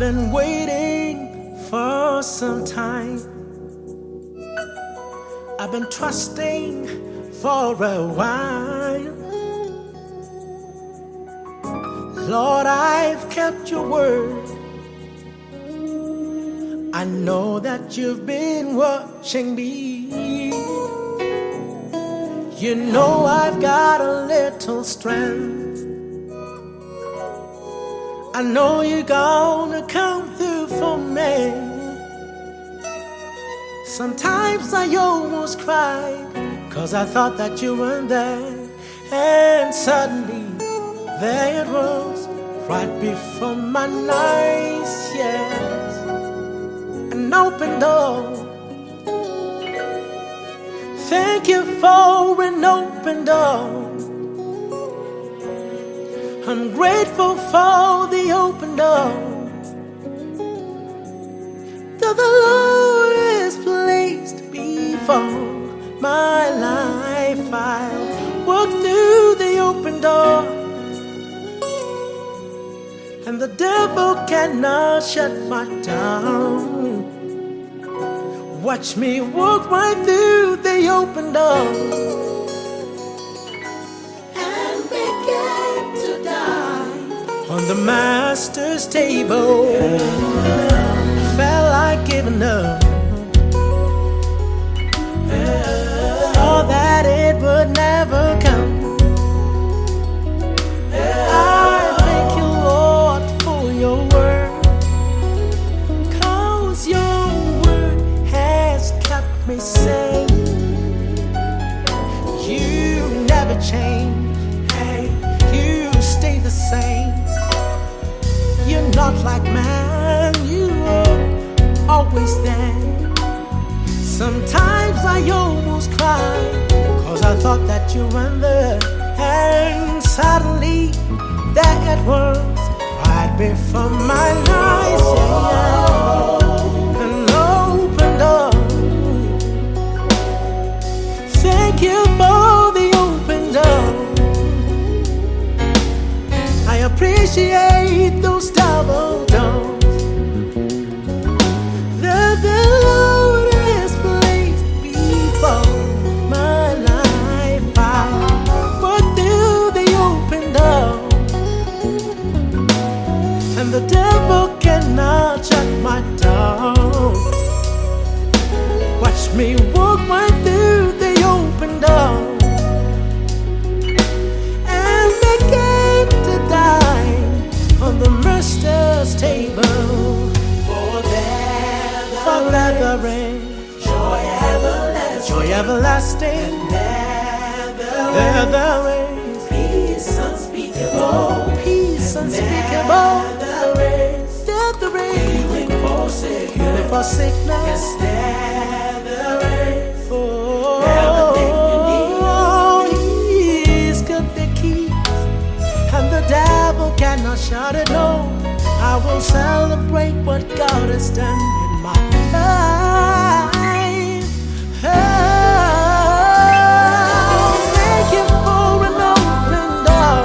been waiting for some time. I've been trusting for a while. Lord, I've kept your word. I know that you've been watching me. You know I've got a little strength. I know you're gonna come through for me. Sometimes I almost cried, 'cause I thought that you weren't there. And suddenly there it was, right before my eyes, yes. An open door. Thank you for an open door. I'm grateful for the open door that the Lord has placed before my life. I'll walk through the open door, and the devil cannot shut my door. Watch me walk right through the open door and begin to dine on the master's table. I felt like giving up. Thought that it would never come. I thank you, Lord, for your word, 'cause your word has kept me safe. You never change. Hey, you stay the same. You're not like man, you are always there. Sometimes I almost cry, 'cause I thought that you were there. And suddenly there it was, right before my eyes, yeah. An open door. Thank you for the open door. I appreciate those double doors that the Lord has placed before my life. I walk through the open door, and the devil cannot shut my door. Watch me walk right through the open door and begin to dine on the master's table. For there is joy everlasting. There is Peace unspeakable. peace unspeakable. There is Healing for sickness. for sickness. Yes, there is Oh, everything you need. He's got the key, and the devil cannot shut it. No, I will celebrate what God has done in my life. Oh, thank you for an open door.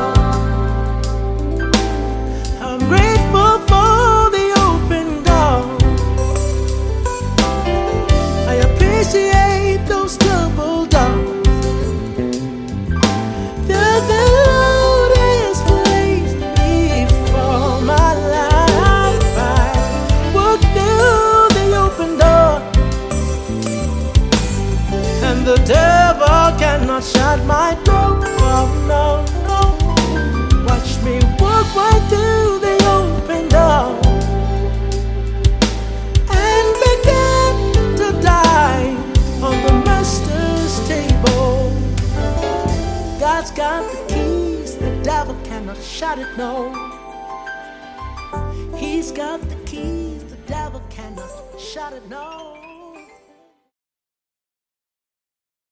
I'm grateful for the open door. I appreciate those double doors that the Lord has placed before my life. I walk through the open door, and the devil cannot shut my door. Oh no, no. Watch me walk right through the open door and begin to dine on the master's table. God's got the keys, the devil cannot shut it, no. He's got the keys, the devil cannot shut it, no.